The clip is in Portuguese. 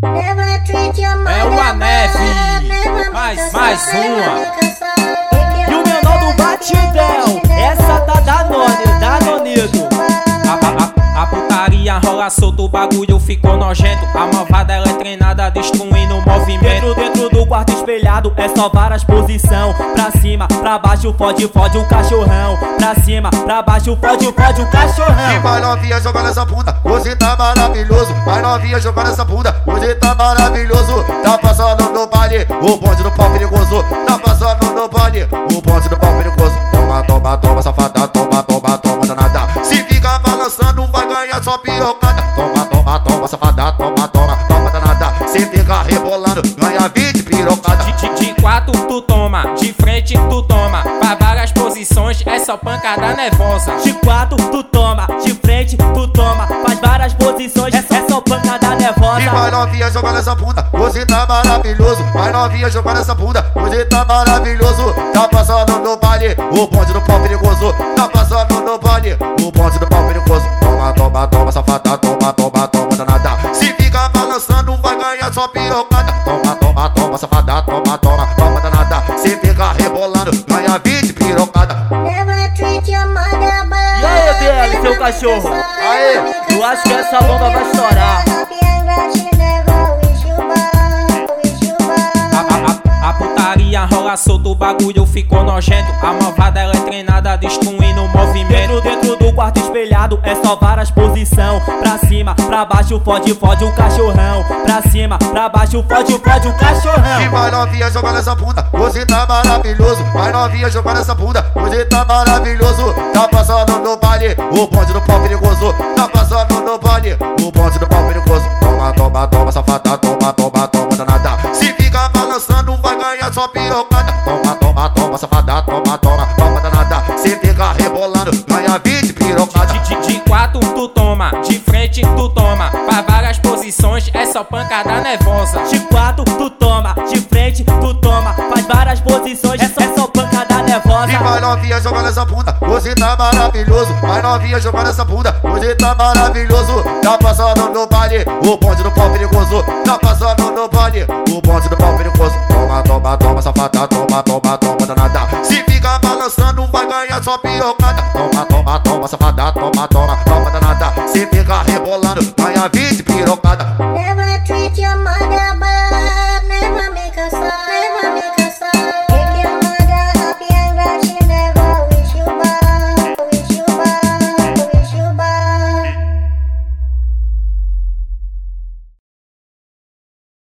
É uma neve, mais uma. E o menor do batidão, essa tá danonido. A putaria rola solto, o bagulho ficou nojento. A malvada ela é treinada, destruindo o movimento. Dentro do quarto espelhado é só várias posição. Pra cima, pra baixo, fode o cachorrão. Pra cima, pra baixo, fode o cachorrão. E vai novinha jogando essa bunda, hoje tá maravilhoso. Vai novinha jogando essa bunda, hoje tá maravilhoso. Tá passando no baile, o bonde do pau perigoso. Tá passando no baile, o bonde do pau perigoso. Toma, safada, toma, danada. Se fica balançando, vai ganhar só pirocada. Toma, safada, toma, danada. Se fica rebolando, ganha 20 pirocada. De quatro tu toma, de frente tu toma. Pra várias posições é só pancada nervosa. De quatro tu toma, de frente tu toma. Faz várias posições, é só pancada nervosa. E vai novinha jogando essa bunda, hoje tá maravilhoso. Vai novinha jogando essa bunda, hoje tá maravilhoso. Tá passando no baile, o bonde do pau perigoso. Tá passando no baile, o bonde do pau perigoso. Toma, safada, toma, danada. Se fica balançando, vai ganhar só pirocada. Toma, safada, toma, danada. Se fica rebolando, ganha 20 pirocada. E aí, BL, seu cachorro? Aê! Eu acho que essa bomba vai estourar. A putaria rola solto, o bagulho ficou nojento. A malvada ela é treinada, destruindo o movimento. Dentro do quarto espelhado é só várias posição. Pra cima, pra baixo, fode o cachorrão. Pra cima, pra baixo, fode o cachorrão. E vai novinha jogando essa bunda, hoje tá maravilhoso. Vai novinha jogando essa bunda, hoje tá maravilhoso. Tá passando no baile, o bonde do pau perigoso. Tá passando no baile, o bonde do pau perigoso. Toma, safada, toma, danada. Se fica balançando, vai ganhar só pirocada. Toma, safada, toma, danada. Se fica rebolando, ganha 20 pirocada. De quatro tu toma, de frente tu toma. Pra várias posições é só pancada nervosa. De quatro tu toma, de frente tu toma. Faz várias posições, é só pancada nervosa. E vai novinha jogando essa bunda, hoje tá maravilhoso. Vai novinha jogando essa bunda, hoje tá maravilhoso. Tá passando no baile, o bonde do pau perigoso. Tá passando no baile, o bonde do pau perigoso. Toma, safada, toma, danada. Se fica balançando, vai ganhar só pirocada. Toma, safada, toma, danada. Se fica rebolando, ganha 20 pirocada.